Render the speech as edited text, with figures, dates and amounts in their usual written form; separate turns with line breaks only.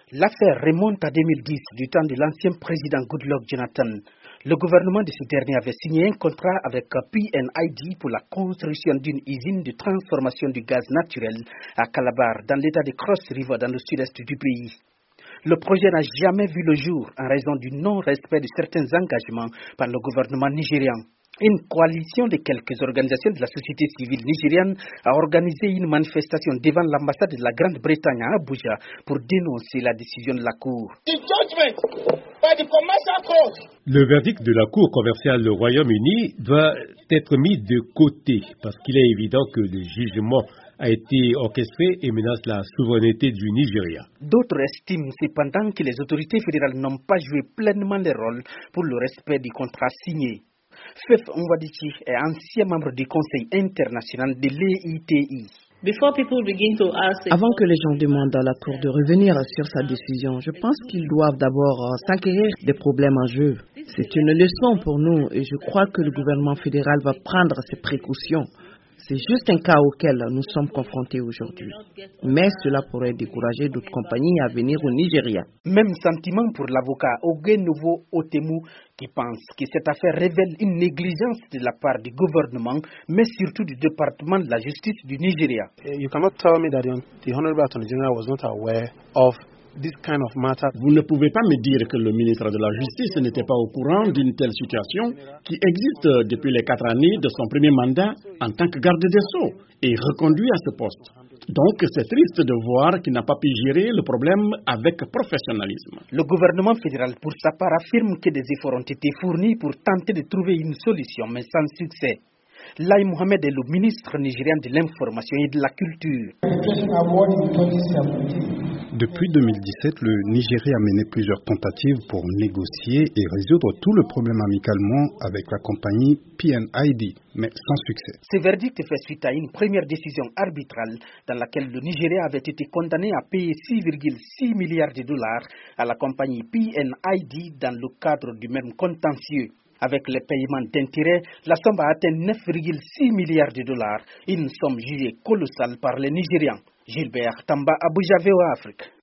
L'affaire remonte à 2010, du temps de l'ancien président Goodluck Jonathan. Le gouvernement de ce dernier avait signé un contrat avec PNID pour la construction d'une usine de transformation du gaz naturel à Calabar, dans l'état de Cross River, dans le sud-est du pays. Le projet n'a jamais vu le jour en raison du non-respect de certains engagements par le gouvernement nigérian. Une coalition de quelques organisations de la société civile nigériane a organisé une manifestation devant l'ambassade de la Grande-Bretagne à Abuja pour dénoncer la décision de la Cour.
Le verdict de la Cour commerciale du Royaume-Uni doit être mis de côté parce qu'il est évident que le jugement a été orchestré et menace la souveraineté du Nigeria.
D'autres estiment cependant que les autorités fédérales n'ont pas joué pleinement leur rôle pour le respect du contrat signé. Fef Nwadichi est ancien membre du Conseil international de l'EITI.
Avant que les gens demandent à la Cour de revenir sur sa décision, je pense qu'ils doivent d'abord s'enquérir des problèmes en jeu. C'est une leçon pour nous et je crois que le gouvernement fédéral va prendre ses précautions. C'est juste un cas auquel nous sommes confrontés aujourd'hui. Mais cela pourrait décourager d'autres compagnies à venir au Nigeria.
Même sentiment pour l'avocat Ogenouvo Otemu qui pense que cette affaire révèle une négligence de la part du gouvernement, mais surtout du département de la justice du Nigeria.
You cannot tell me that the Honorable Attorney General was not aware of this kind of matter.
Vous ne pouvez pas me dire que le ministre de la Justice n'était pas au courant d'une telle situation qui existe depuis les 4 années de son premier mandat en tant que garde des Sceaux et reconduit à ce poste. Donc, c'est triste de voir qu'il n'a pas pu gérer le problème avec professionnalisme.
Le gouvernement fédéral, pour sa part, affirme que des efforts ont été fournis pour tenter de trouver une solution, mais sans succès. Lai Mohamed est le ministre nigérien de l'information et de la culture.
Depuis 2017, le Nigeria a mené plusieurs tentatives pour négocier et résoudre tout le problème amicalement avec la compagnie PNID, mais sans succès.
Ce verdict fait suite à une première décision arbitrale dans laquelle le Nigeria avait été condamné à payer 6,6 milliards de dollars à la compagnie PNID dans le cadre du même contentieux. Avec les paiements d'intérêts, la somme a atteint 9,6 milliards de dollars, une somme jugée colossale par les Nigérians. Gilbert Tamba, Abuja, VOA Afrique.